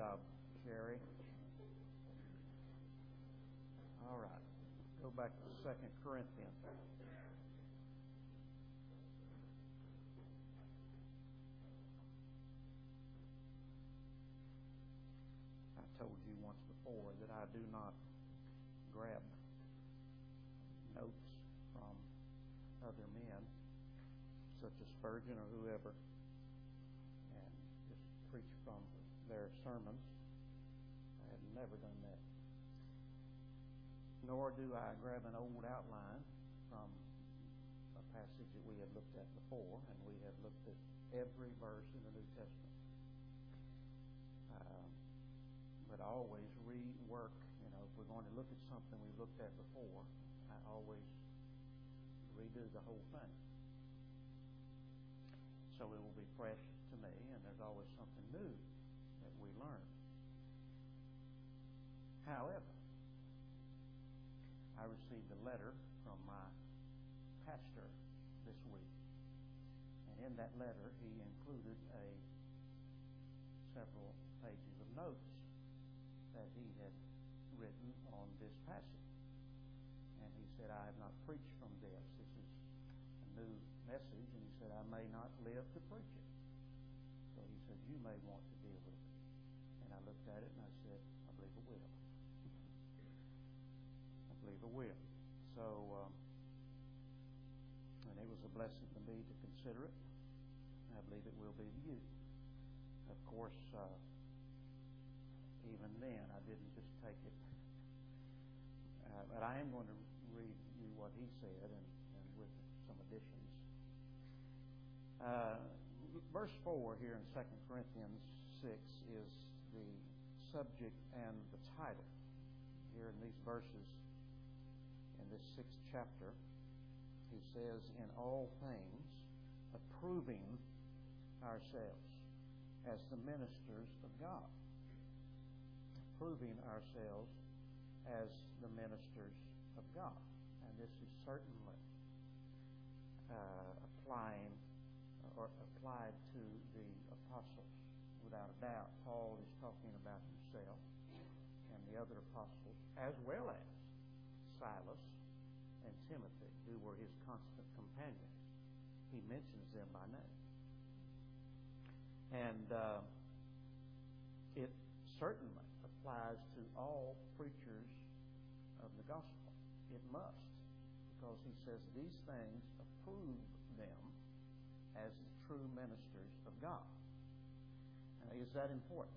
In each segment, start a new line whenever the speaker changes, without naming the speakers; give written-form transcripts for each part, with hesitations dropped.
job, Sherry. All right. Go back to 2 Corinthians. I told you once before that I do not grab notes from other men, such as Spurgeon or whoever, and just preach from their sermons. I have never done that. Nor do I grab an old outline from a passage that we have looked at before, and we have looked at every verse in the New Testament. But I always rework, if we're going to look at something we looked at before, I always redo the whole thing. So it will be fresh to me, and there's always something new that we learn. However, I received a letter from my pastor this week, and in that letter he included several pages of notes that he had written on this passage. And he said, I have not preached from this. This is a new message. And he said, I may not live to preach it. So he said, you may want to deal with it. And I looked at it and I said, I believe it will. I believe it will. So, and it was a blessing to me to consider it. And I believe it will be to you. Of course, even then, I didn't just take it. But I am going to read you what he said and with some additions. Verse 4 here in 2 Corinthians 6 is the subject and the title. Here in these verses, in this 6th chapter, he says, in all things, approving ourselves as the ministers of God. Approving ourselves as the ministers of God. And this is certainly applied to the apostles, without a doubt. Paul is talking about himself and the other apostles, as well as Silas and Timothy, who were his constant companions. He mentions them by name. And it certainly applies to all preachers of the gospel. It must, because he says these things approve them as the true ministers of God. Now, is that important?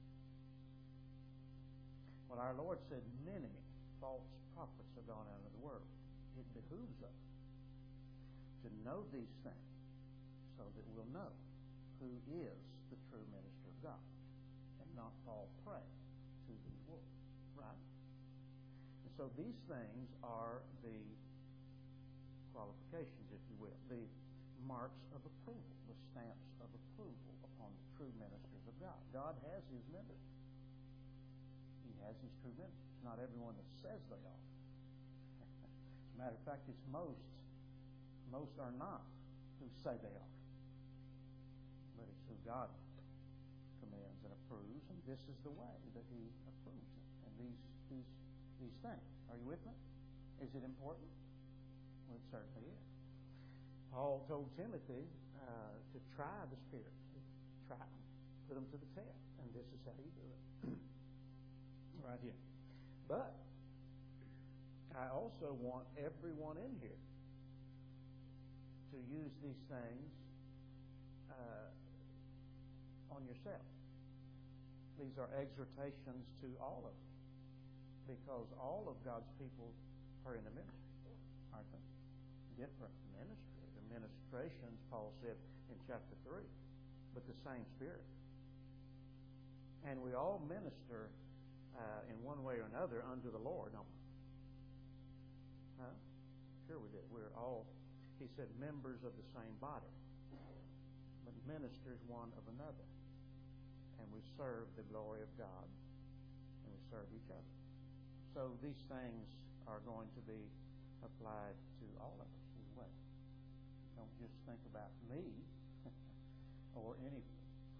Well, our Lord said many false prophets have gone out of the world. It behooves us to know these things so that we'll know who is the true minister of God and not fall prey to these wolves. Right? And so these things are the qualifications, if you will, the marks of approval, the stamps of approval upon the true ministers of God. God has His ministers. He has His true ministers. Not everyone that says they are. As a matter of fact, it's most are not who say they are. But it's who God commands and approves, and this is the way that He approves it. And these things. Are you with me? Is it important? Well, it certainly is. Paul told Timothy to try the Spirit. Try them. Put them to the test. And this is how you do it. Right here. But I also want everyone in here to use these things on yourself. These are exhortations to all of us, because all of God's people are in the ministry, aren't they? Different ministry. The ministrations, Paul said in chapter 3, but the same Spirit. And we all minister in one way or another unto the Lord, don't we? Huh? Sure we do. We're all, he said, members of the same body, but ministers one of another. And we serve the glory of God, and we serve each other. So these things are going to be applied to all of us as well. Don't just think about me or any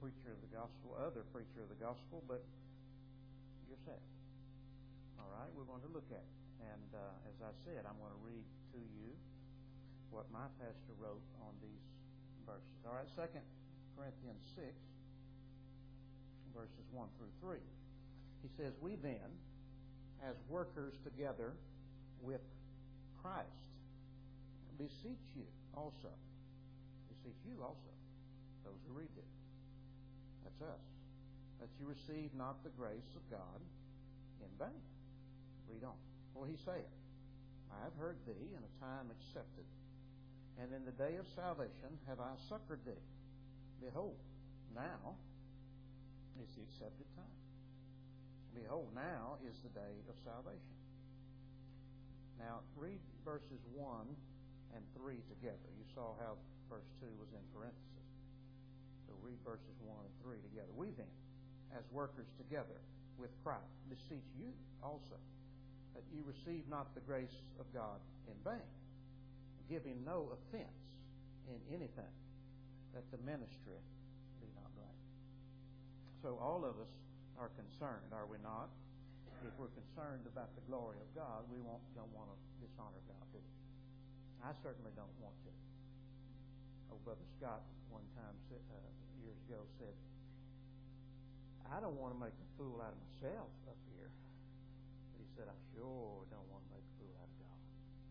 preacher of the gospel, other preacher of the gospel, but yourself. All right, we're going to look at it. And as I said, I'm going to read to you what my pastor wrote on these verses. All right, 2 Corinthians 6, verses 1 through 3. He says, "We then, as workers together with Christ, beseech you also." Beseech you also, those who read it. That's us. "That you receive not the grace of God in vain." Read on. "For he saith, I have heard thee in a time accepted, and in the day of salvation have I succored thee. Behold, now is the accepted time. Behold, now is the day of salvation." Now, read verses 1 and 3 together. You saw how verse 2 was in parentheses. So read verses 1 and 3 together. "We then, as workers together with Christ, beseech you also, that ye receive not the grace of God in vain, giving no offense in anything, that the ministry be not blamed." So all of us are concerned, are we not? If we're concerned about the glory of God, we don't want to dishonor God, do we? I certainly don't want to. Oh, Brother Scott one time years ago said, "I don't want to make a fool out of myself up here." But he said, "I sure don't want to make a fool out of God,"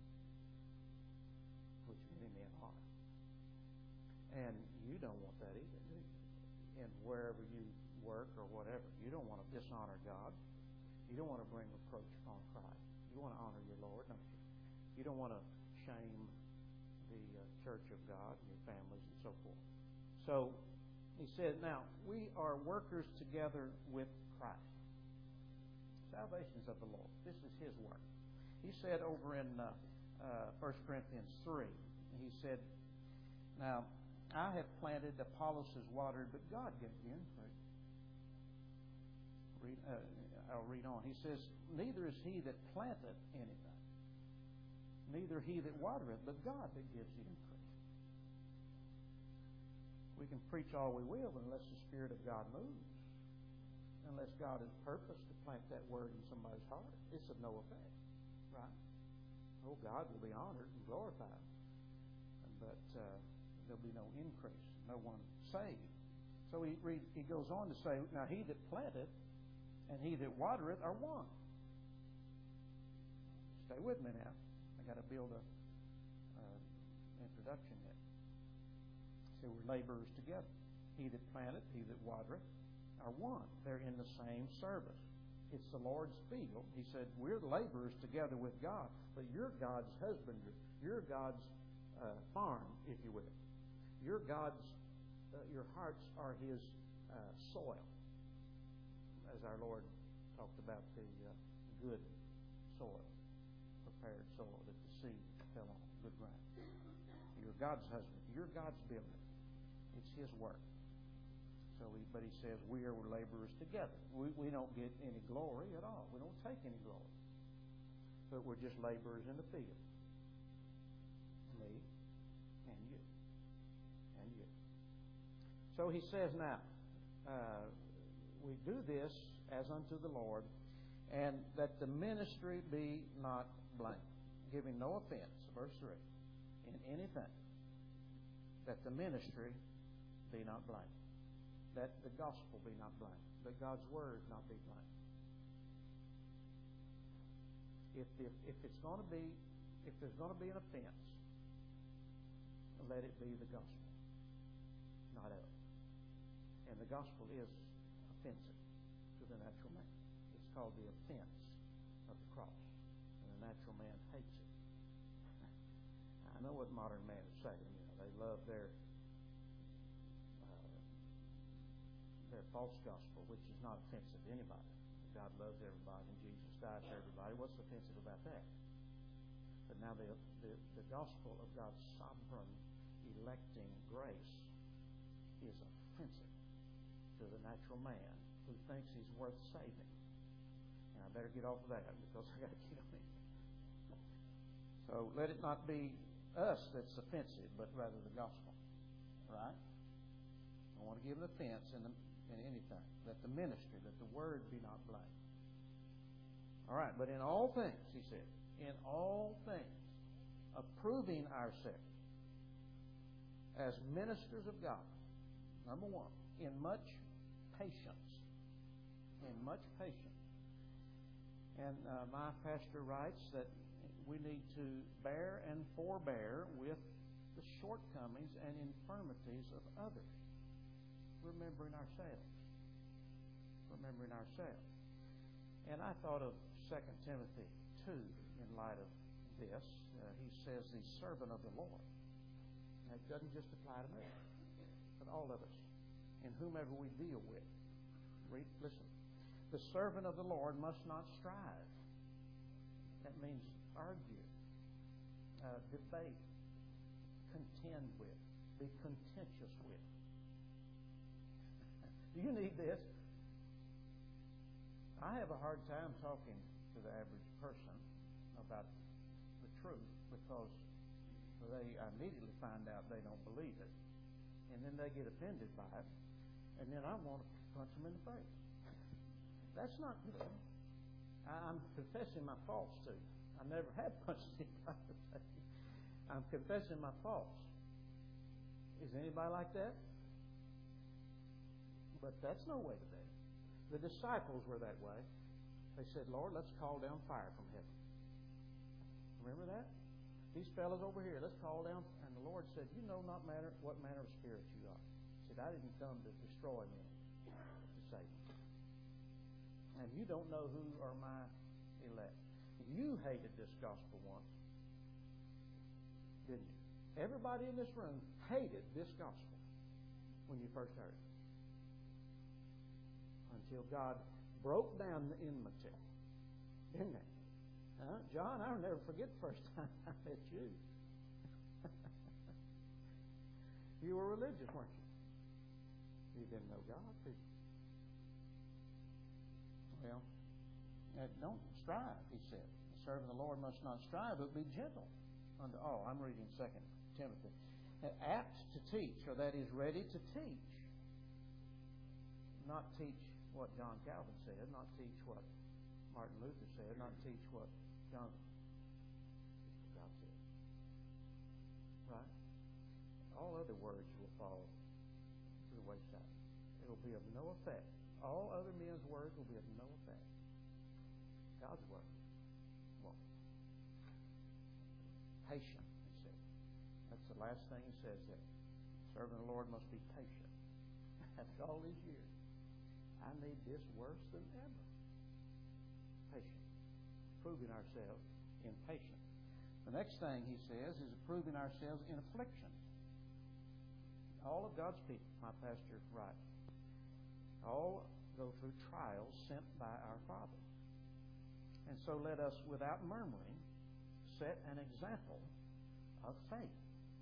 which many men are. And you don't want that either, do you? And wherever you work or whatever, you don't want to dishonor God. You don't want to bring reproach upon Christ. You want to honor your Lord, don't you? You don't want to shame the church of God and your families and so forth. So he said, now, we are workers together with Christ. Salvation is of the Lord. This is His work. He said over in 1 Corinthians 3, he said, "Now, I have planted, Apollos has watered, but God gave the increase." I'll read on. He says, "Neither is he that planteth anything, neither he that watereth, but God that gives the increase." We can preach all we will, but unless the Spirit of God moves, unless God has purposed to plant that word in somebody's heart, it's of no effect, right? Oh, God will be honored and glorified, but there'll be no increase, no one saved. So he goes on to say, "Now he that planteth and he that watereth are one." Stay with me now. I got to build a introduction yet. So we're laborers together. He that planteth, he that watereth are one. They're in the same service. It's the Lord's field. He said, we're laborers together with God, but you're God's husbandry. You're God's farm, if you will. You're God's. Your hearts are His soil, as our Lord talked about the good soil, prepared soil that the seed fell on, good ground. You're God's husband. You're God's building. It's His work. But He says we are laborers together. We don't get any glory at all. We don't take any glory. But we're just laborers in the field. Me and you. And you. So He says now, we do this as unto the Lord, and that the ministry be not blamed, giving no offense, verse 3, in anything, that the ministry be not blamed, that the gospel be not blamed, that God's word not be blamed. If there's going to be an offense, let it be the gospel, not us. And the gospel is offensive to the natural man. It's called the offense of the cross. And the natural man hates it. I know what modern man is saying. They love their false gospel, which is not offensive to anybody. God loves everybody and Jesus died for everybody. What's offensive about that? But now the gospel of God's sovereign electing grace is offensive to the natural man who thinks he's worth saving. And I better get off of that because I got to get on it. So let it not be us that's offensive, but rather the gospel. Right? don't want to give an offense in anything. Let the ministry, let the word be not blamed. All right, but in all things, he said, in all things, approving ourselves as ministers of God. Number one, in much patience. In much patience. And my pastor writes that we need to bear and forbear with the shortcomings and infirmities of others. Remembering ourselves. Remembering ourselves. And I thought of 2 Timothy 2 in light of this. He says, the servant of the Lord. Now, it doesn't just apply to me, but all of us, in whomever we deal with. Listen. The servant of the Lord must not strive. That means argue, debate, contend with, be contentious with. Do you need this? I have a hard time talking to the average person about the truth because they immediately find out they don't believe it. And then they get offended by it. And then I want to punch them in the face. That's not good. I'm confessing my faults to you. I never have punched anybody in the face. I'm confessing my faults. Is anybody like that? But that's no way to be. The disciples were that way. They said, Lord, let's call down fire from heaven. Remember that? These fellows over here, let's call down. And the Lord said, you know not what manner of spirit you are. He said, I didn't come to destroy men, to save them. And you don't know who are my elect. You hated this gospel once, didn't you? Everybody in this room hated this gospel when you first heard it. Until God broke down the enmity. Didn't it? John, I'll never forget the first time I met you. You were religious, weren't you? You didn't know God, did you? Well, don't strive, he said. The servant of the Lord must not strive, but be gentle unto all. I'm reading 2 Timothy. Apt to teach, or that is ready to teach. Not teach what John Calvin said, not teach what Martin Luther said, not teach what God said. Right? All other words will fall to the wayside. It will be of no effect. All other men's words will be of no effect. God's word won't. Patient, he said. That's the last thing he says there. Serving the Lord must be patient. After all these years, I need this worse than ever. Patient. Proving ourselves in patience. The next thing he says is proving ourselves in affliction. All of God's people, my pastor writes, all go through trials sent by our Father. And so let us, without murmuring, set an example of faith.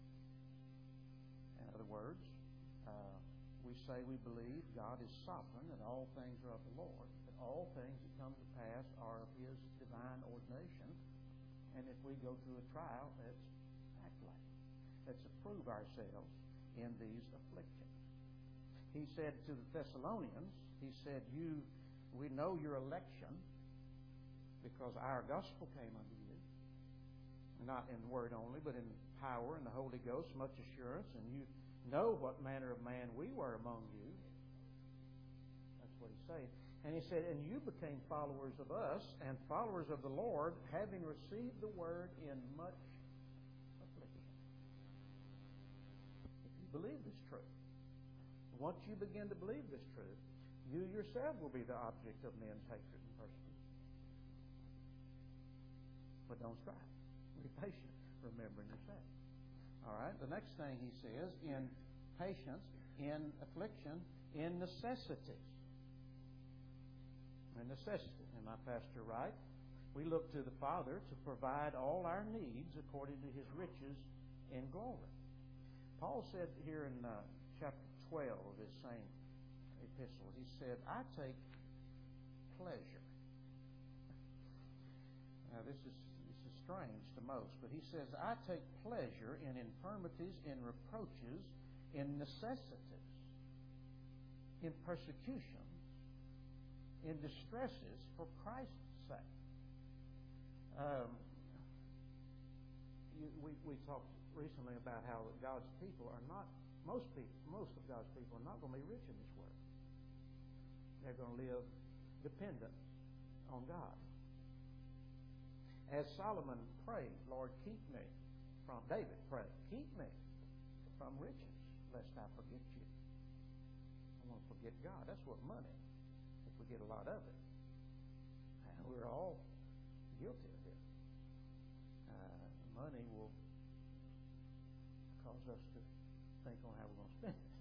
In other words, we say we believe God is sovereign and all things are of the Lord, that all things that come to pass are of His divine ordination. And if we go through a trial, let's act like it. Let's approve ourselves in these afflictions. He said to the Thessalonians, he said, we know your election because our gospel came unto you. Not in word only, but in power and the Holy Ghost, much assurance, and you know what manner of man we were among you. That's what he's saying. And he said, and you became followers of us and followers of the Lord, having received the word in much affliction. If you believe this truth, once you begin to believe this truth, you yourself will be the object of men's hatred and persecution. But don't strive. Be patient, remembering yourself. All right, the next thing he says, in patience, in affliction, in necessities. In necessity. And my pastor writes, we look to the Father to provide all our needs according to His riches in glory. Paul said here in chapter 12 of his same epistle, he said, I take pleasure. Now this is strange to most, but he says, I take pleasure in infirmities, in reproaches, in necessities. in persecutions, in distresses for Christ's sake. We talked recently about how God's people are not, most of God's people are not going to be rich in this world. They're going to live dependent on God. As Solomon prayed, Lord, David prayed, keep me from riches, lest I forget you. I want to forget God. That's what money, if we get a lot of it. And we're all guilty of it. Money will cause us to think on how we're going to spend it.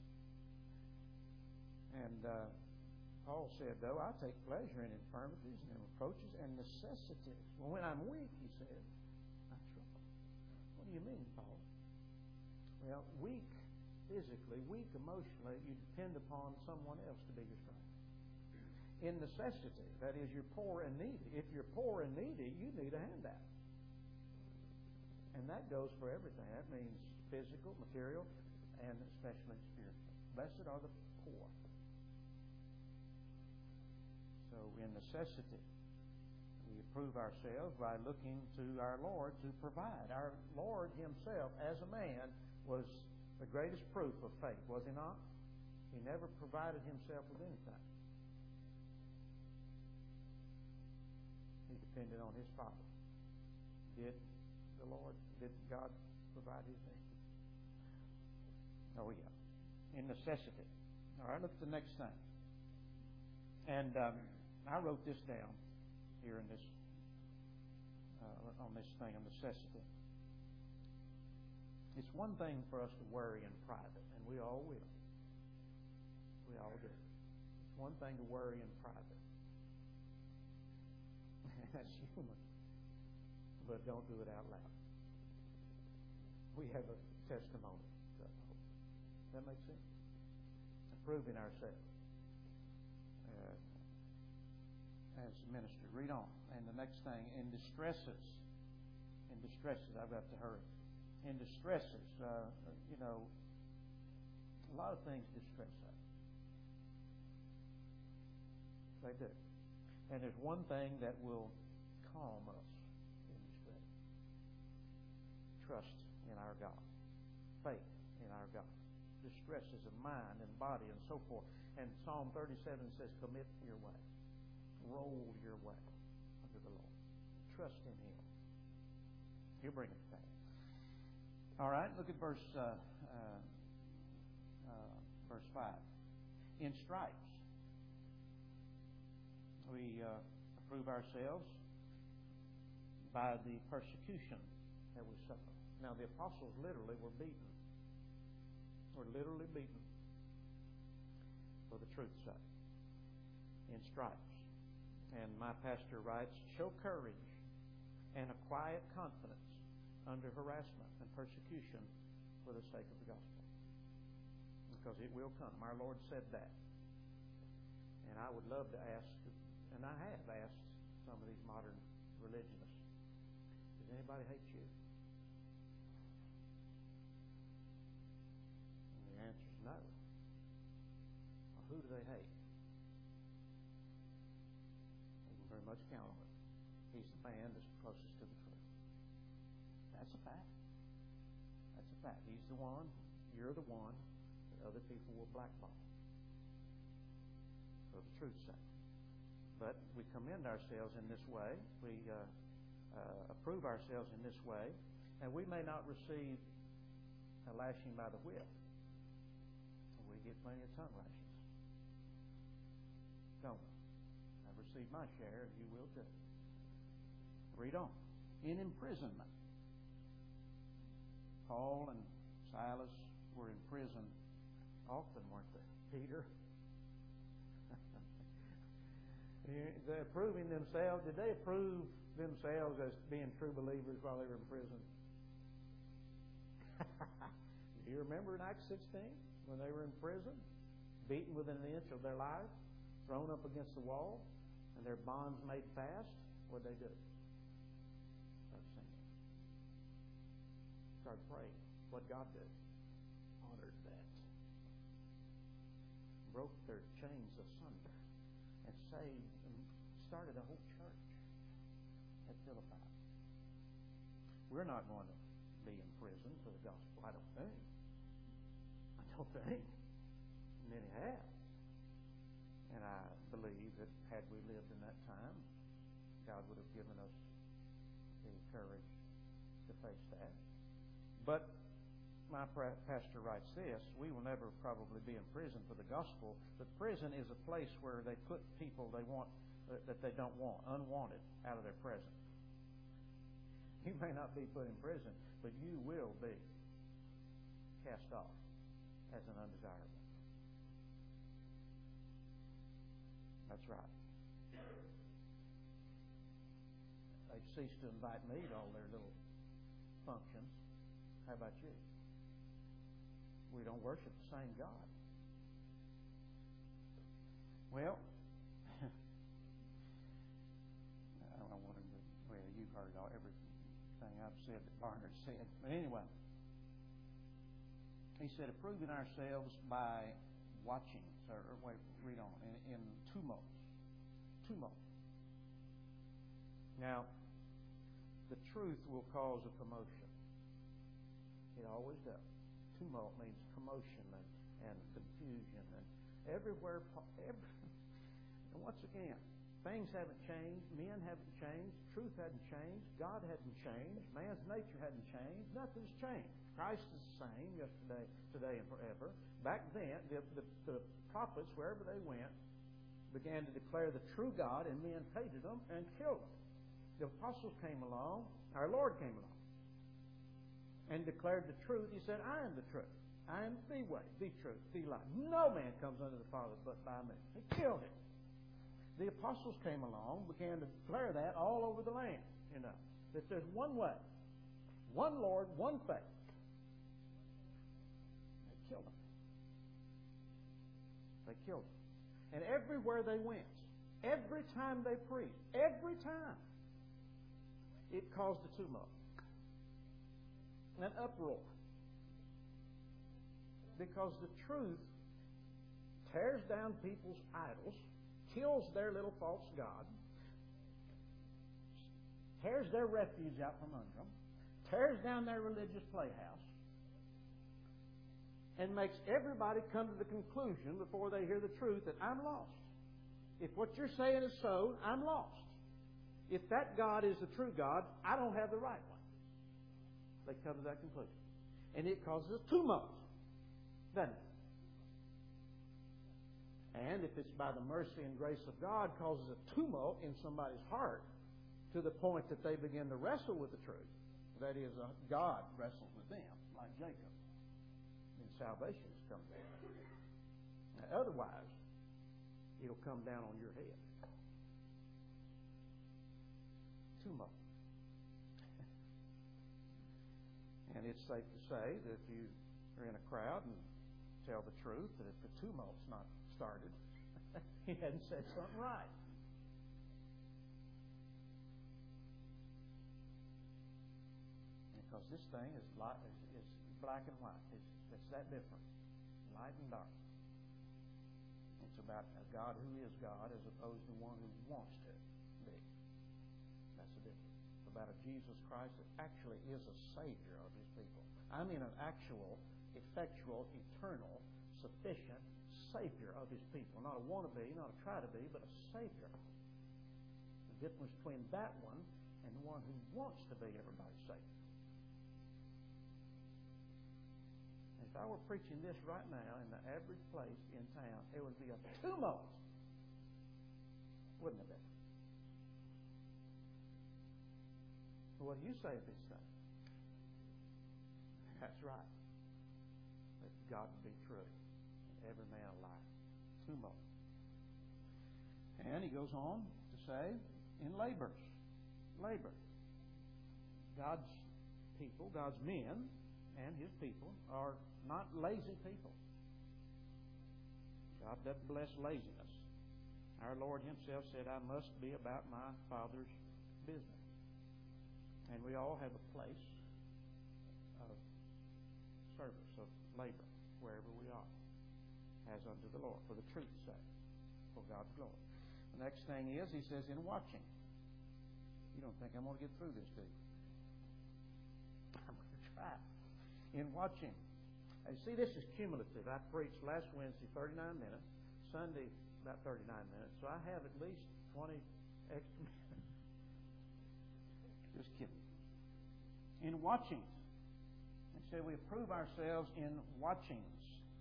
And Paul said, though, I take pleasure in infirmities and in reproaches and necessities. Well, when I'm weak, he said, I'm troubled. What do you mean, Paul? Well, weak physically, weak emotionally, you depend upon someone else to be your strength. In necessity, that is, you're poor and needy. If you're poor and needy, you need a handout. And that goes for everything. That means physical, material, and especially spiritual. Blessed are the poor. So in necessity, we approve ourselves by looking to our Lord to provide. Our Lord Himself, as a man, was the greatest proof of faith, was He not? He never provided Himself with anything. He depended on His Father. Did God provide His needs? Oh, yeah. In necessity. All right, look at the next thing. And I wrote this down here in this on this thing of necessity. It's one thing for us to worry in private, and we all will. We all do. It's one thing to worry in private. That's human. But don't do it out loud. We have a testimony to uphold. Does that make sense? Approving ourselves as minister. Read on. And the next thing, in distresses. In distresses, I've got to hurry. In distresses, a lot of things distress us. They do. And there's one thing that will calm us in distress. Trust in our God. Faith in our God. Distresses of mind and body and so forth. And Psalm 37 says, commit your way. Roll your way unto the Lord. Trust in Him. He'll bring it back. All right, look at verse 5. In stripes, we approve ourselves by the persecution that we suffer. Now, the apostles literally were beaten. Were literally beaten for the truth's sake. In stripes. And my pastor writes, show courage and a quiet confidence under harassment and persecution for the sake of the gospel. Because it will come. Our Lord said that. And I would love to ask, and I have asked some of these modern religionists, does anybody hate you? And the answer is no. Well, who do they hate? They can very much count on it. He's the man that's closest to the truth. That's a fact. That's a fact. He's the one, you're the one that other people will blackball for the truth's sake. But we commend ourselves in this way. We approve ourselves in this way. And we may not receive a lashing by the whip. We get plenty of tongue lashes. Don't we? I've received my share, and you will too. Read on. In imprisonment. Paul and Silas were in prison often, weren't they? Peter. They're proving themselves. Did they approve themselves as being true believers while they were in prison? Do you remember in Acts 16 when they were in prison, beaten within an inch of their life, thrown up against the wall, and their bonds made fast? What did they do? Start singing. Start praying. What God did. Honored that. broke their chains asunder and saved and started a whole church at Philippi. We're not going to be in prison for the gospel, I don't think. Many have. And I believe that had we lived in that time, God would have given us the courage to face that. But my pastor writes this: we will never probably be in prison for the gospel, but prison is a place where they put people they want that they don't want, unwanted, out of their presence. You may not be put in prison, but you will be cast off as an undesirable. That's right. They've ceased to invite me to all their little functions. How about you? We don't worship the same God. Well, I don't want to. Well, you've heard everything I've said that Barnard said. But anyway, he said, approving ourselves by watching. Wait, read on. In tumults. Now, the truth will cause a commotion. It always does. Tumult means commotion and confusion and everywhere. And once again, things haven't changed. Men haven't changed. Truth hadn't changed. God hadn't changed. Man's nature hadn't changed. Nothing's changed. Christ is the same yesterday, today, and forever. Back then, the prophets, wherever they went, began to declare the true God, and men hated them and killed them. The apostles came along. Our Lord came along and declared the truth. He said, I am the truth. I am the way, the truth, the life. No man comes unto the Father but by me. They killed him. The apostles came along, began to declare that all over the land, that there's one way, one Lord, one faith. They killed him. They killed him. And everywhere they went, every time they preached, every time, it caused a tumult, an uproar. Because the truth tears down people's idols, kills their little false god, tears their refuge out from under them, tears down their religious playhouse, and makes everybody come to the conclusion before they hear the truth that I'm lost. If what you're saying is so, I'm lost. If that God is the true God, I don't have the right one. They come to that conclusion. And it causes a tumult, doesn't it? And if it's by the mercy and grace of God, causes a tumult in somebody's heart to the point that they begin to wrestle with the truth. That is, God wrestles with them, like Jacob. And salvation has come down. Now, otherwise, it'll come down on your head. Tumult. And it's safe to say that if you are in a crowd and tell the truth, that if the tumult's not started, he hadn't said something right. Because this thing is black and white. It's that different. Light and dark. It's about a God who is God as opposed to one who wants to be. That's the difference. It's about a Jesus Christ that actually is a Savior of His people. I mean an actual, effectual, eternal, sufficient Savior of His people. Not a wannabe, not a try to be, but a Savior. The difference between that one and the one who wants to be everybody's Savior. If I were preaching this right now in the average place in town, it would be a tumult. Wouldn't it be? Well, what do you say of this thing? That's right. Let God be true, and every man a liar. Tumult. And he goes on to say, in labors. Labor. God's people, God's men, and His people are not lazy people. God doesn't bless laziness. Our Lord Himself said, I must be about my Father's business. And we all have a place of service, of labor, wherever we are. as unto the Lord, for the truth's sake, for God's glory. The next thing is, he says, in watching. You don't think I'm going to get through this, do you? I'm going to try. In watching. And see, this is cumulative. I preached last Wednesday 39 minutes, Sunday about 39 minutes, so I have at least 20 extra minutes. Just kidding. In watching. It said we approve ourselves in watchings.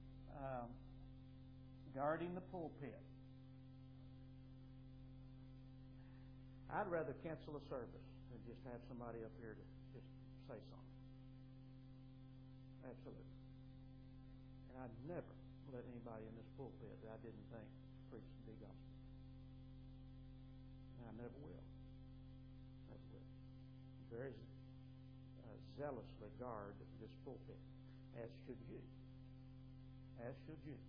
Guarding the pulpit. I'd rather cancel a service than just have somebody up here to just say something. Absolutely. And I'd never let anybody in this pulpit that I didn't think preached the gospel. And I never will. Never will. Very zealously guard this pulpit, as should you. As should you.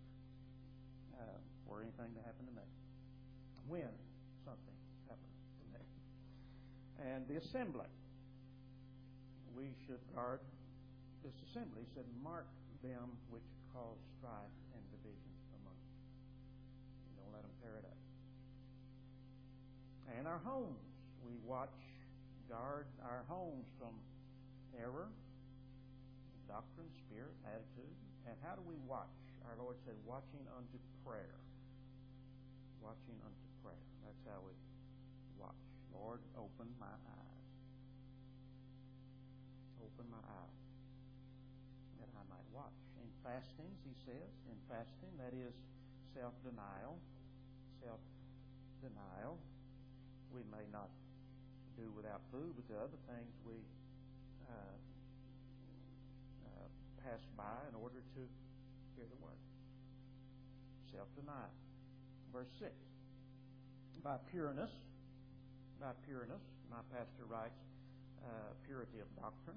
For anything to happen to me. When something happens to me. And the assembly. We should guard this assembly. He said, mark them which cause strife and division among you. Don't let them tear it up. And our homes. We watch, guard our homes from error, doctrine, spirit, attitude. And how do we watch? Our Lord said, watching unto prayer. Watching unto prayer. That's how we watch. Lord, open my eyes. Open my eyes that I might watch. In fastings, he says, in fasting, that is self-denial. Self-denial. We may not do without food, but the other things we pass by in order to hear the word. Self-denial. Verse 6. By pureness, my pastor writes, purity of doctrine.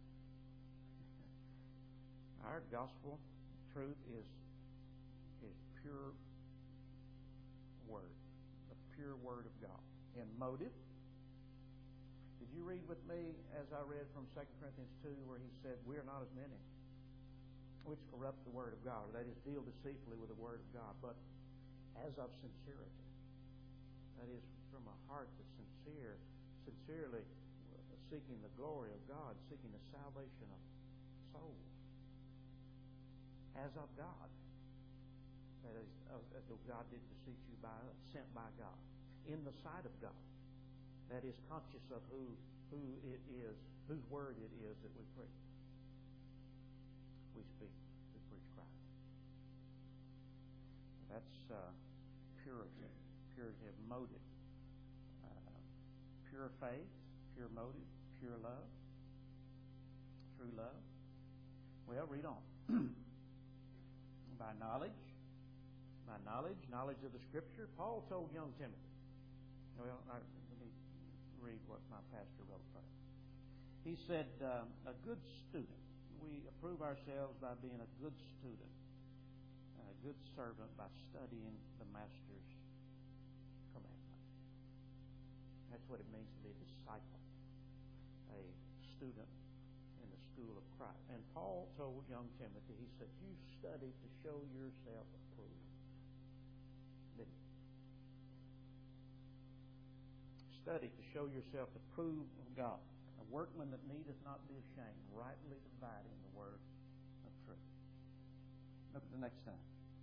Our gospel truth is pure word, the pure word of God. In motive. Did you read with me as I read from 2 Corinthians 2 where he said, we are not as many which corrupt the word of God, or that is, deal deceitfully with the word of God, but as of sincerity. That is, from a heart that's sincerely seeking the glory of God, seeking the salvation of souls. As of God. That is, as though God did beseech you by us, sent by God. In the sight of God. That is, conscious of who it is, whose word it is that we preach. We preach Christ. That's purity of motive. Pure faith, pure motive, pure love, true love. Well, read on. By knowledge, knowledge of the Scripture. Paul told young Timothy. Well, let me read what my pastor wrote first. He said, a good student. We approve ourselves by being a good student, a good servant by studying the Master's commandments. That's what it means to be a disciple, a student in the school of Christ. And Paul told young Timothy, he said, you study to show yourself approved. Didn't you? Study to show yourself approved of God. A workman that needeth not be ashamed, rightly dividing the word of truth. Look at the next thing.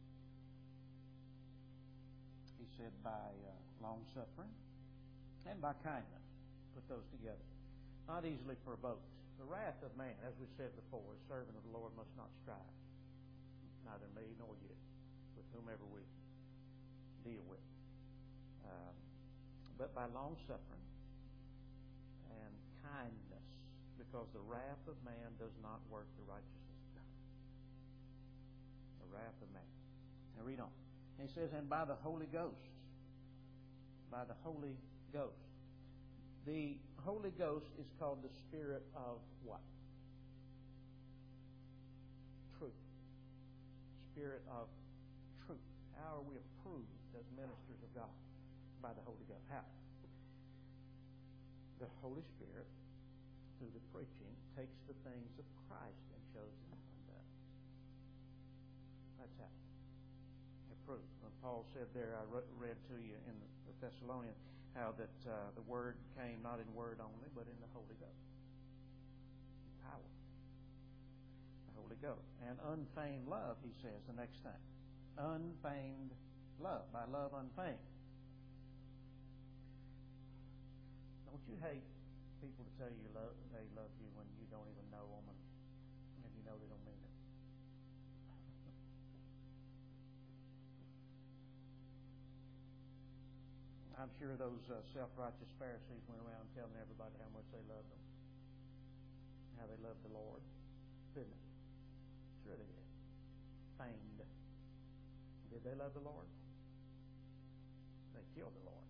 He said by long-suffering and by kindness. Put those together. Not easily provoked. The wrath of man, as we said before, a servant of the Lord must not strive. Neither me nor you, with whomever we deal with. But by long-suffering and kindness, because the wrath of man does not work the righteousness of God. The wrath of man. Now read on. And he says, and by the Holy Ghost. By the Holy Ghost. The Holy Ghost is called the Spirit of what? Truth. Spirit of truth. How are we approved as ministers of God? By the Holy Ghost. How? The Holy Spirit, through the preaching, takes the things of Christ and shows them unto us. That's how. approved. When Paul said there, I read to you in the Thessalonians, how that the Word came not in word only, but in the Holy Ghost. Power. The Holy Ghost. And unfeigned love, he says, the next thing. Unfeigned love. By love unfeigned. Don't you hate people to tell you they love you when you don't even know them and you know they don't mean it? I'm sure those self-righteous Pharisees went around telling everybody how much they loved them, how they loved the Lord, didn't they? Sure they did. Feigned. Did they love the Lord? They killed the Lord.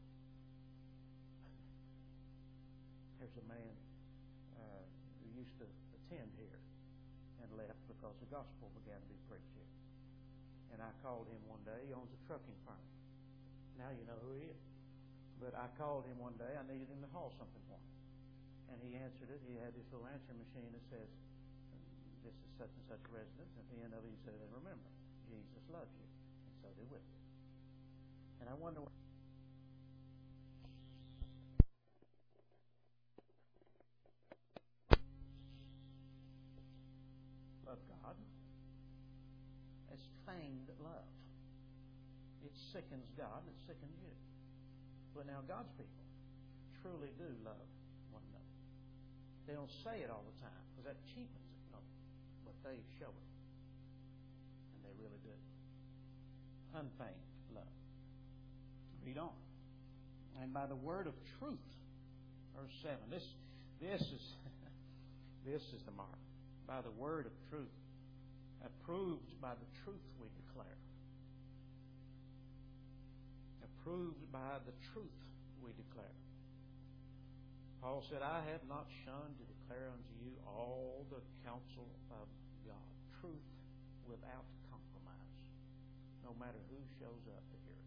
There's a man who used to attend here and left because the gospel began to be preached here. And I called him one day. He owns a trucking firm. Now you know who he is. But I called him one day. I needed him to haul something for me. And he answered it. He had this little answering machine that says, this is such and such residence. At the end of it, he said, and remember, Jesus loves you. And so did we. And I wonder what... Love God. It's feigned love. It sickens God and it sickens you. But now God's people truly do love one another. They don't say it all the time because that cheapens it. No, but they show it. And they really do. Unfeigned love. Read on. And by the word of truth, verse 7. This is this is the mark. By the word of truth, approved by the truth we declare. Approved by the truth we declare. Paul said, I have not shunned to declare unto you all the counsel of God. Truth without compromise. No matter who shows up to hear it.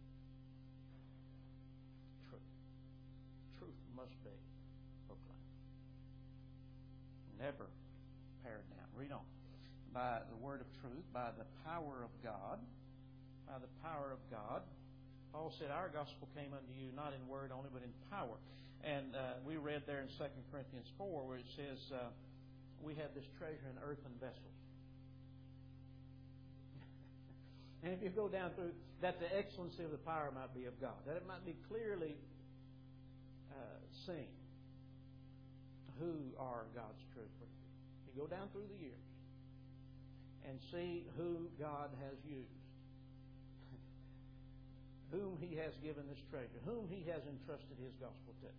Truth. Truth must be proclaimed. Never pared down. Read on. By the word of truth, by the power of God. By the power of God. Paul said, our gospel came unto you not in word only, but in power. And we read there in 2 Corinthians 4 where it says, we have this treasure in earthen vessels. And if you go down through, that the excellency of the power might be of God. That it might be clearly seen who are God's true people. You go down through the years and see who God has used. Whom He has given this treasure, whom He has entrusted His gospel to.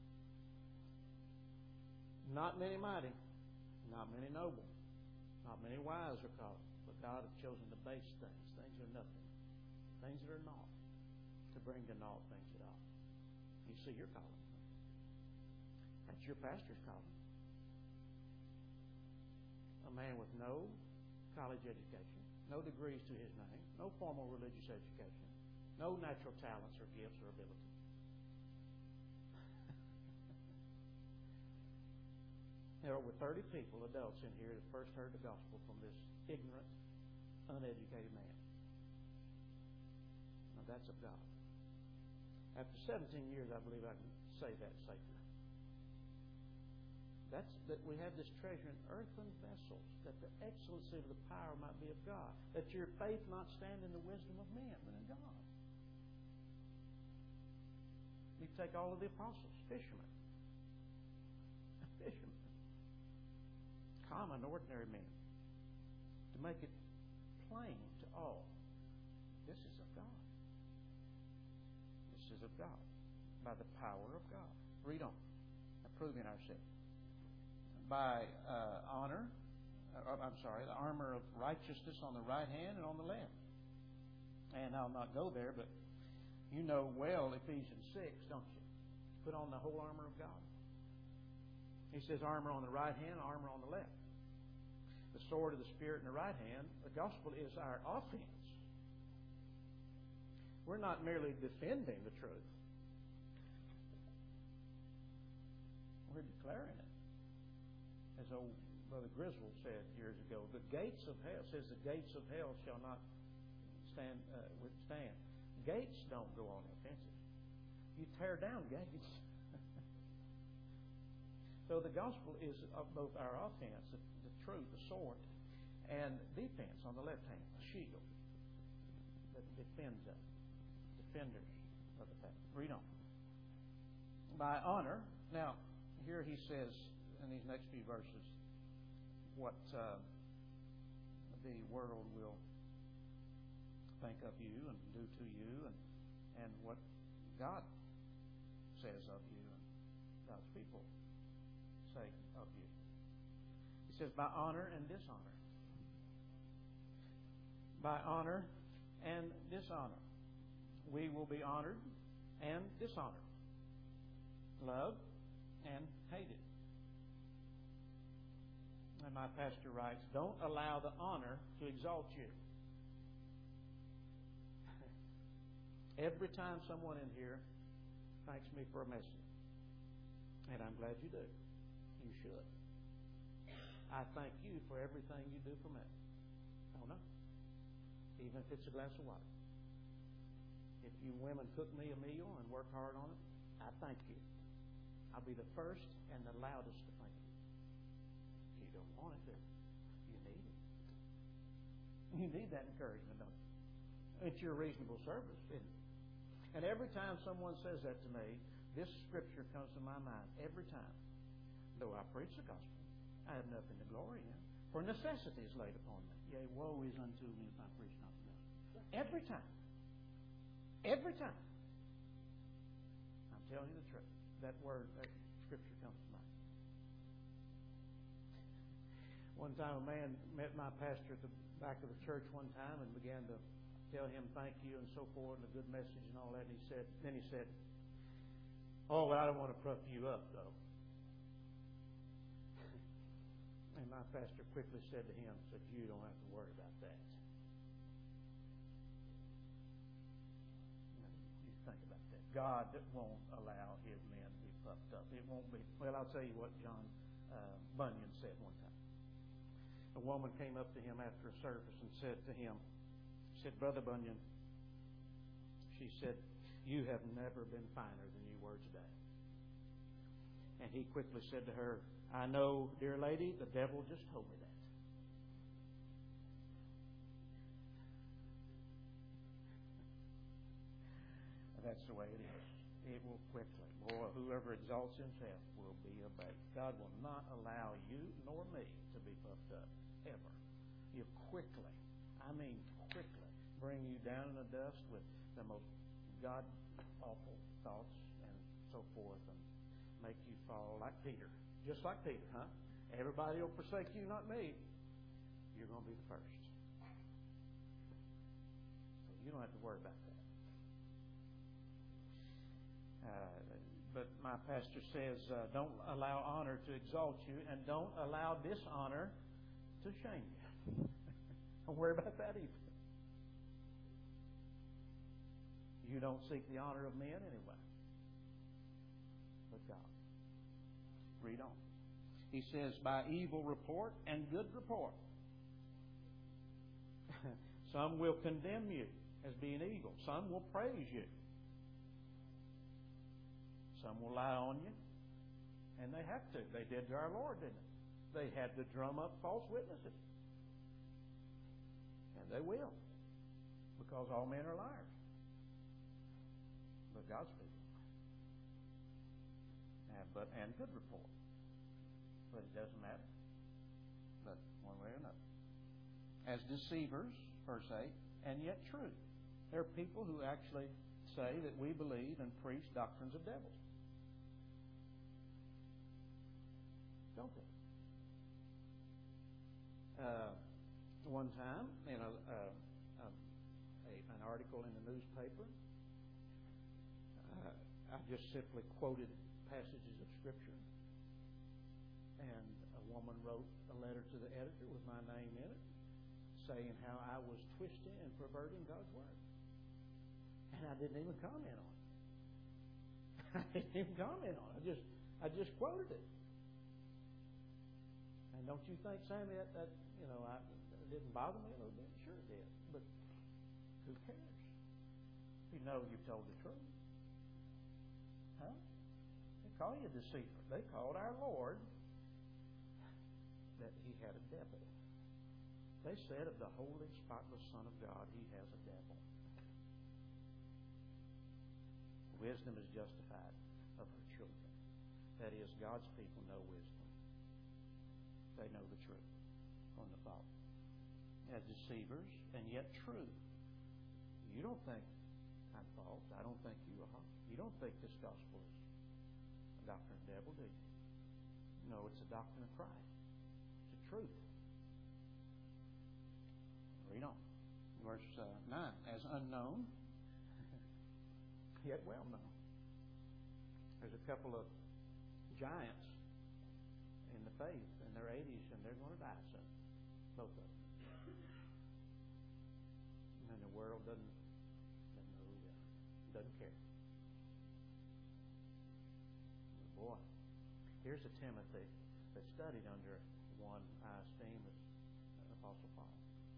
Not many mighty, not many noble, not many wise are called, but God has chosen the base things, things that are nothing, things that are naught, to bring to naught things that are. You see your calling. That's your pastor's calling. A man with no college education, no degrees to his name, no formal religious education, no natural talents or gifts or ability. There are over 30 people, adults in here, that first heard the gospel from this ignorant, uneducated man. Now that's of God. After 17 years, I believe I can say that safely. That's that we have this treasure in earthen vessels, that the excellency of the power might be of God, that your faith not stand in the wisdom of men, but in God. You take all of the apostles, fishermen. Fishermen. Common, ordinary men. To make it plain to all. This is of God. This is of God. By the power of God. Read on. Approving ourselves. By the armor of righteousness on the right hand and on the left. And I'll not go there, but you know well Ephesians 6, don't you? Put on the whole armor of God. He says armor on the right hand, armor on the left. The sword of the Spirit in the right hand. The gospel is our offense. We're not merely defending the truth. We're declaring it. As old Brother Griswold said years ago, the gates of hell, says the gates of hell shall not withstand. Gates don't go on the offensive. You tear down gates. So the gospel is both our offense, the truth, the sword, and defense on the left hand, a shield that defends us, defenders of the faith. Read on. By honor. Now, here he says in these next few verses what the world will think of you and do to you, and what God says of you and God's people say of you. He says, by honor and dishonor. By honor and dishonor. We will be honored and dishonored. Loved and hated. And my pastor writes, don't allow the honor to exalt you. Every time someone in here thanks me for a message, and I'm glad you do, you should. I thank you for everything you do for me. Oh no. Even if it's a glass of water. If you women cook me a meal and work hard on it, I thank you. I'll be the first and the loudest to thank you. You don't want it, do you? You need it. You need that encouragement, don't you? It's your reasonable service, isn't it? And every time someone says that to me, this scripture comes to my mind. Every time. Though I preach the gospel, I have nothing to glory in. For necessity is laid upon me. Yea, woe is unto me if I preach not the gospel. Every time. Every time. I'm telling you the truth. That word, that scripture comes to mind. One time a man met my pastor at the back of the church one time and began to tell him thank you and so forth and a good message and all that. And he said, oh, well, I don't want to puff you up, though. And my pastor quickly said to him, you don't have to worry about that. You think about that. God won't allow His men to be puffed up. It won't be. Well, I'll tell you what John Bunyan said one time. A woman came up to him after a service and said to him, Brother Bunyan, she said, you have never been finer than you were today. And he quickly said to her, I know, dear lady, the devil just told me that. That's the way it is. It will quickly. Boy, whoever exalts himself will be abased. God will not allow you nor me to be puffed up, ever. You quickly, bring you down in the dust with the most God-awful thoughts and so forth, and make you fall like Peter. Just like Peter, huh? Everybody will forsake you, not me. You're going to be the first. So you don't have to worry about that. But my pastor says, don't allow honor to exalt you, and don't allow dishonor to shame you. Don't worry about that either. You don't seek the honor of men anyway, but God. Read on. He says, by evil report and good report. Some will condemn you as being evil. Some will praise you. Some will lie on you. And they have to. They did to our Lord, didn't they? They had to drum up false witnesses. And they will. Because all men are liars. But God's people. And good report. But it doesn't matter. But one way or another. As deceivers, verse 8, and yet true. There are people who actually say that we believe and preach doctrines of devils. Don't they? One time, in an article in the newspaper, I just simply quoted passages of Scripture, and a woman wrote a letter to the editor with my name in it, saying how I was twisting and perverting God's Word. And I didn't even comment on it. I didn't even comment on it. I just quoted it. And don't you think, Sammy, that it didn't bother me a little bit? Sure it did. But Who cares? You know you've told the truth. Huh? They call you a deceiver. They called our Lord that He had a devil. They said of the holy, spotless Son of God, He has a devil. Wisdom is justified of her children. That is, God's people know wisdom. They know the truth on the thought. As deceivers, and yet true. You don't think I'm false. I don't think you are. You don't think this gospel is a doctrine of the devil, do you? No, it's a doctrine of Christ. It's a truth. Read on. Verse 9. As unknown, yet well known. There's a couple of giants in the faith in their 80s, and they're going to die soon. Both of them. And the world doesn't know yet. Doesn't care. Boy, here's a Timothy that studied under one I esteem as Apostle Paul.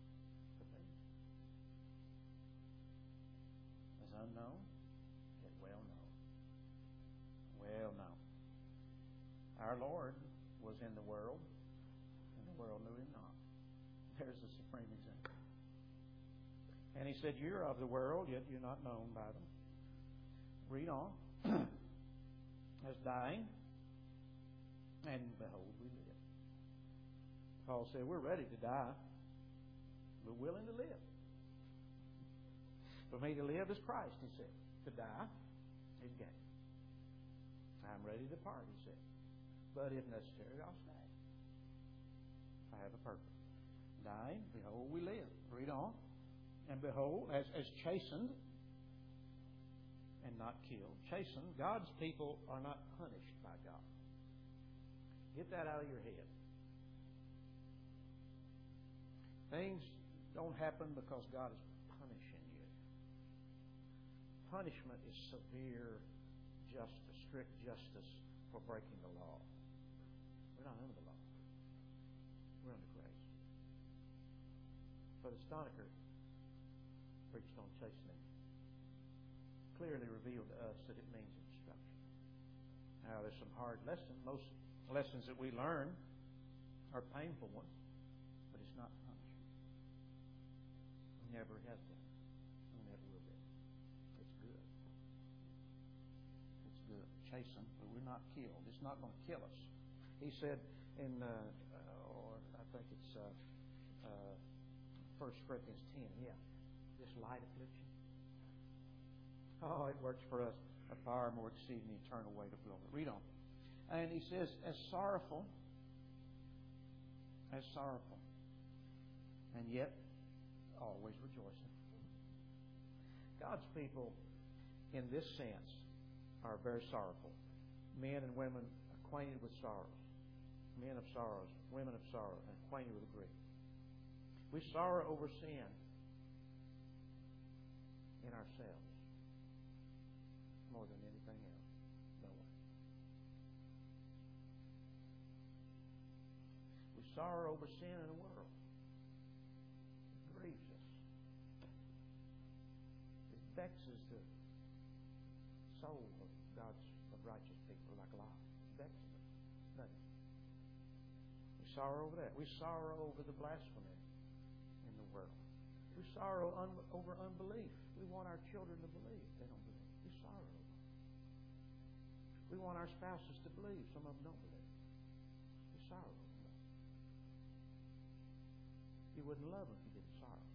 As unknown, yet well known. Well known. Our Lord was in the world, and the world knew Him not. There's the supreme example. And He said, you're of the world, yet you're not known by them. Read on. As dying, and behold, we live. Paul said, we're ready to die, but willing to live. For me to live is Christ, he said. To die is gain. I'm ready to depart, he said. But if necessary, I'll stay. I have a purpose. Dying, behold, we live. Read on. And behold, as chastened and not killed. Chastened, God's people are not punished by God. Get that out of your head. Things don't happen because God is punishing you. Punishment is severe justice, strict justice for breaking the law. We're not under the law. We're under grace. Brother Stonecker preached on chastening. Clearly revealed to us that it means instruction. Now, there's some hard lessons. Most lessons that we learn are painful ones, but it's not punishment. It never has been. It never will be. It's good. It's good. Chasten, but we're not killed. It's not going to kill us. He said in, or I think it's 1 Corinthians 10, yeah, this light affliction. Oh, it works for us a far more exceeding eternal weight of glory. Read on. And he says, as sorrowful, and yet always rejoicing. God's people, in this sense, are very sorrowful. Men and women acquainted with sorrows. Men of sorrows, women of sorrow, and acquainted with grief. We sorrow over sin in ourselves more than anything else. No way. We sorrow over sin in the world. It grieves us. It vexes the soul of God's righteous people like a lot. It vexes them. Doesn't it? We sorrow over that. We sorrow over the blasphemy in the world. We sorrow over unbelief. We want our children to believe. They don't believe. We sorrow. We want our spouses to believe. Some of them don't believe. We sorrow. You wouldn't love them if you didn't sorrow.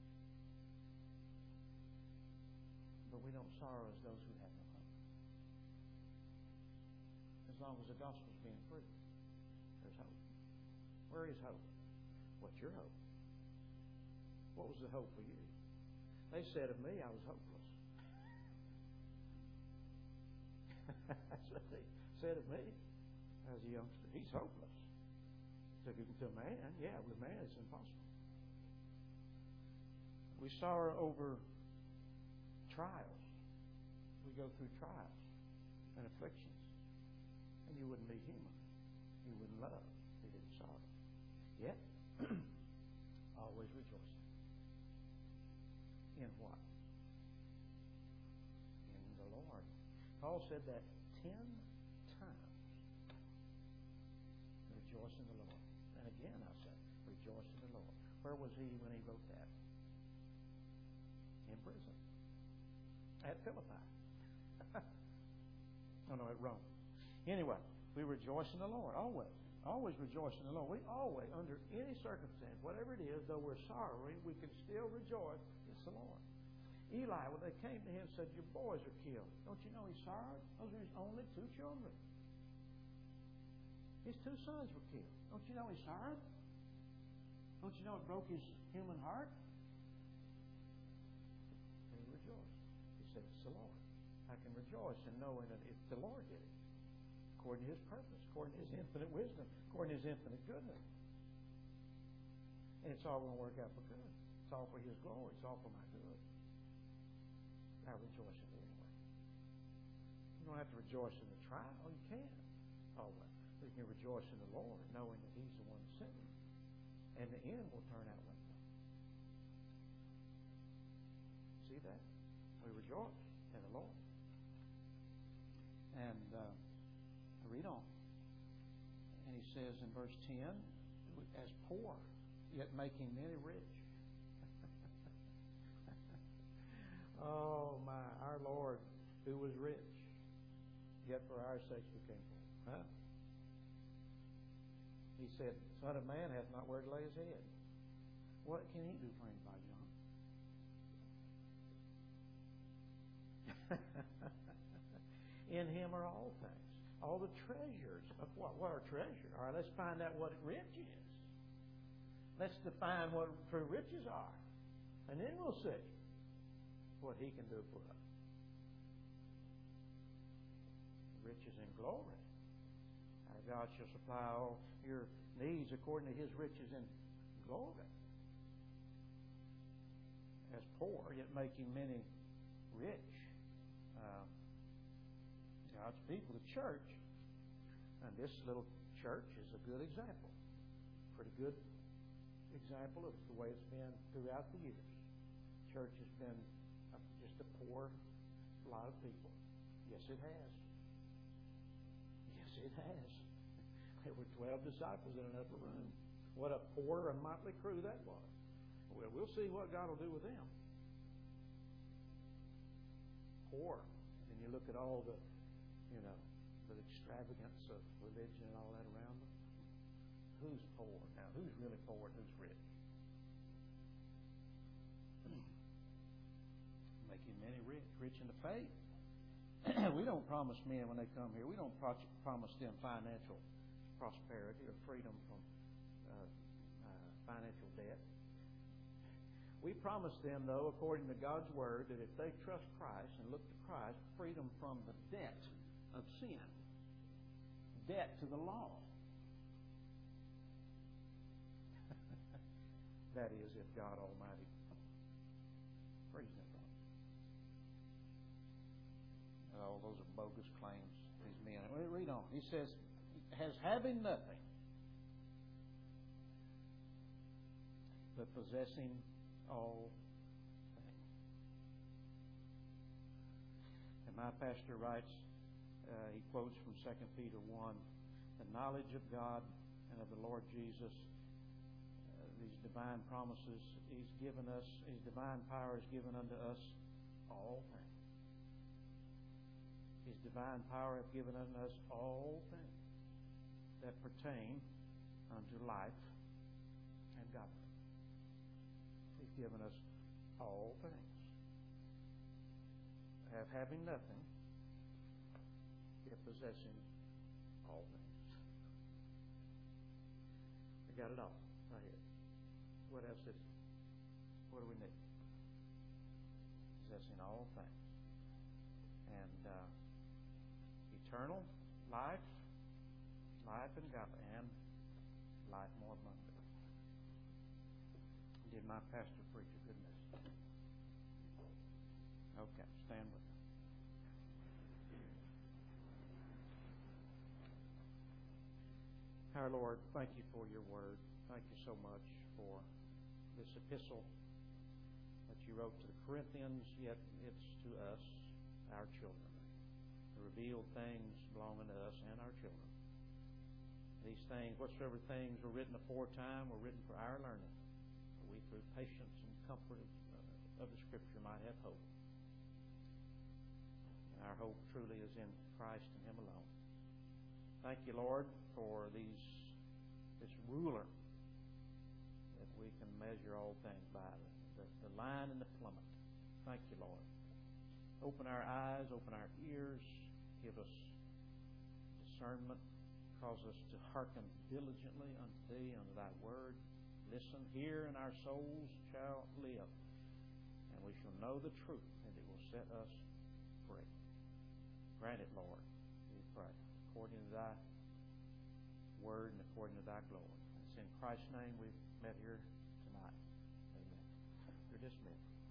But we don't sorrow as those who have no hope. As long as the gospel is being preached, there's hope. Where is hope? What's your hope? What was the hope for you? They said of me, I was hopeless. That's what they said of me as a youngster. He's hopeless. So to a man, yeah, with a man it's impossible. We sorrow over trials. We go through trials and afflictions. And you wouldn't be human. You wouldn't love if you didn't sorrow. Yet, always rejoicing. in what? In the Lord. Paul said that 10 times. Rejoice in the Lord. And again I say, rejoice in the Lord. Where was he when he wrote that? In prison. At Philippi. Oh no, at Rome. Anyway, we rejoice in the Lord. Always. Always rejoice in the Lord. We always, under any circumstance, whatever it is, though we're sorrowing, we can still rejoice. It's the Lord. Eli, when they came to him, said, your boys are killed. Don't you know he sorrowed? Those are his only 2 children. His 2 sons were killed. Don't you know he sorrowed? Don't you know it broke his human heart? And he rejoiced. He said, it's the Lord. I can rejoice in knowing that it's the Lord did it. According to his purpose, according to his infinite wisdom, according to his infinite goodness. And it's all going to work out for good. It's all for his glory. It's all for my good. I rejoice in it anyway. You don't have to rejoice in the trial. You can. Always. But you can rejoice in the Lord, knowing that he's the one that sent him. And the end will turn out like that. See that? We rejoice in the Lord. And read on. And he says in verse 10, as poor, yet making many rich. Oh my, our Lord, who was rich, yet for our sakes became poor. Huh? He said, Son of Man hath not where to lay his head. What can he do for anybody, John? In him are all things. All the treasures of what? What are treasures? All right, let's find out what rich is. Let's define what true riches are. And then we'll see what he can do for us. Riches in glory. Our God shall supply all your needs according to his riches in glory. As poor, yet making many rich. God's people, the church, and this little church is a good example. Pretty good example of the way it's been throughout the years. Church has been just a poor lot of people. Yes, it has. Yes, it has. There were 12 disciples in an upper room. What a poor and motley crew that was. Well, we'll see what God will do with them. Poor. And you look at all the extravagance of religion and all that around them. Who's poor now? Who's really poor and who's rich? Making many rich. Rich in the faith. We don't promise men when they come here. We don't promise them financial prosperity or freedom from financial debt. We promise them, though, according to God's Word, that if they trust Christ and look to Christ, freedom from the debt of sin, debt to the law. That is, if God Almighty frees them from it. Oh, those are bogus claims, these men. Read on. He says, has having nothing, but possessing all things. And my pastor writes, he quotes from 2 Peter 1, the knowledge of God and of the Lord Jesus, these divine promises he's given us, his divine power is given unto us all things. His divine power hath given unto us all things that pertain unto life and godliness. He's given us all things. Having nothing, yet possessing all things. I got it all right here. What else is it? What do we need? Possessing all things. And eternal life, life and godly, and life more abundant. Did my pastor preach a good message? Okay, stand with me. Our Lord, thank you for your word. Thank you so much for this epistle that she wrote to the Corinthians, yet it's to us, our children. The revealed things belonging to us and our children. These things, whatsoever things were written aforetime, were written for our learning, that we through patience and comfort of the Scripture might have hope. And our hope truly is in Christ and Him alone. Thank you, Lord, for this ruler that we can measure all things by, the line and the plummet. Thank you, Lord. Open our eyes, open our ears, give us discernment, cause us to hearken diligently unto Thee, unto Thy word. Listen, hear, and our souls shall live. And we shall know the truth, and it will set us free. Grant it, Lord, we pray, according to Thy word and according to Thy glory. It's in Christ's name we've met here tonight. Amen. You're dismissed.